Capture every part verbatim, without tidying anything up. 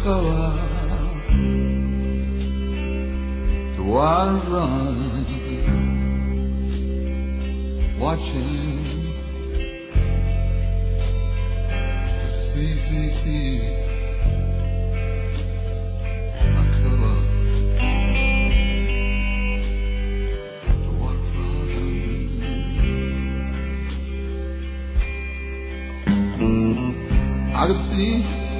cover the water run, watching the sea, sea, sea. I cover the water run. I could see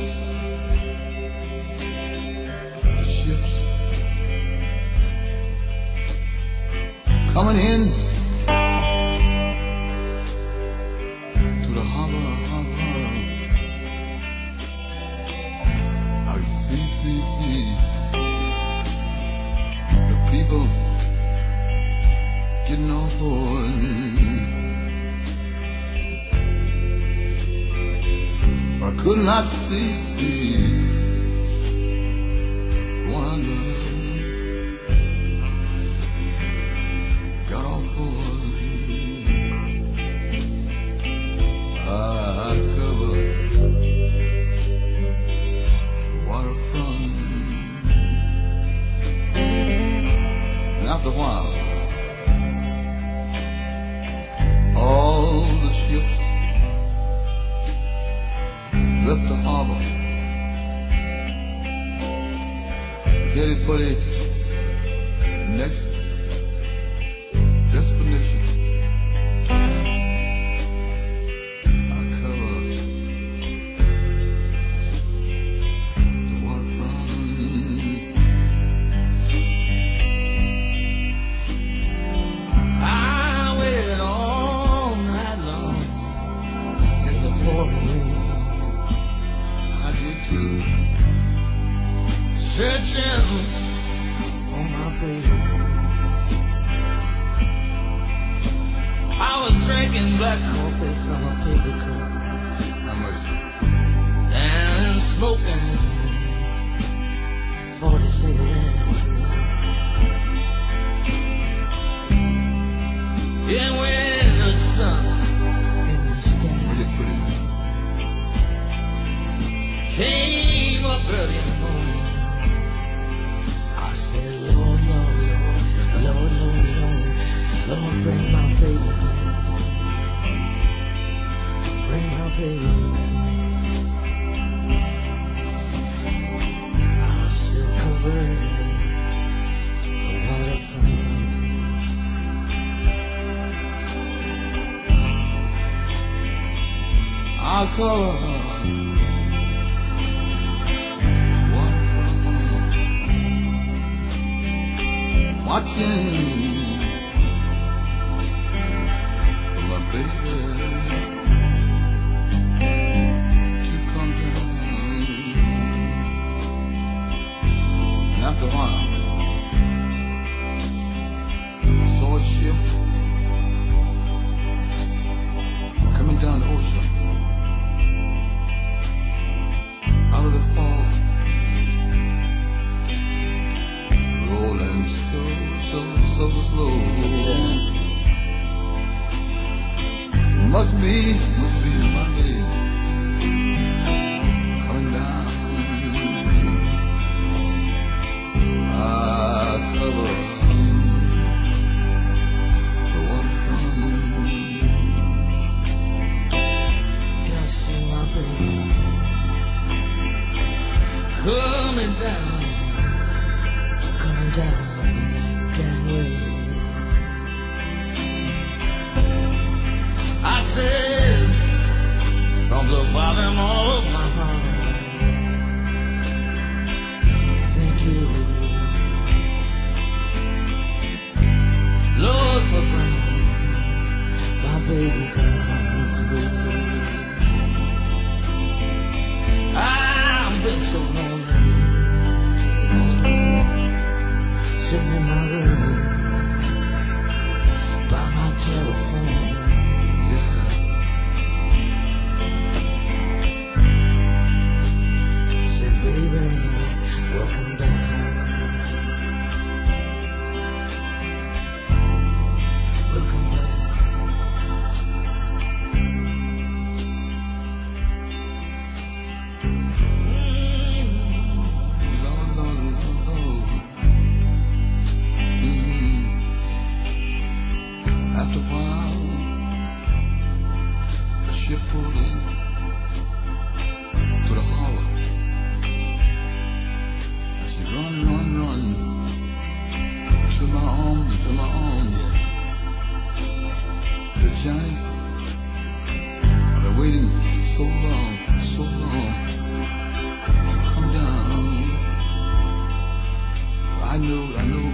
coming in to the harbor, harbor. I see, see, see the people getting on board. I could not see, see one love. After a while, all the ships left the harbor, headed for the next destination. I covered the waterfront. I waited all night long in the pouring rain. I did too, searching for my baby. I was drinking black coffee from a paper cup. How much? And smoking forty cigarettes. And when the sun in the sky came up early in the morning, I said, Lord, Lord, Lord, Lord, Lord, Lord, Lord, bring my baby back. Bring my baby back. I'm still covered the waterfront. I'll cover waterfront, watching for my baby to come down. And after a while, I saw a ship coming down the ocean. Out of the fog, rolling so, so, so slow. Must be, must be my baby coming down. I cover the waterfront. Yeah, I see my baby coming down, coming down, gangway. I said, from the bottom of my heart, thank you, Lord, for bringing my baby down through. I've been so lonely, sitting in my room, by my telephone. Yeah. Said, baby, welcome back. Welcome back. Mm-hmm. said, run, run, run to my arms, to my arms. I said, Johnny, I've been waiting so long, so long. So come down. I know, I know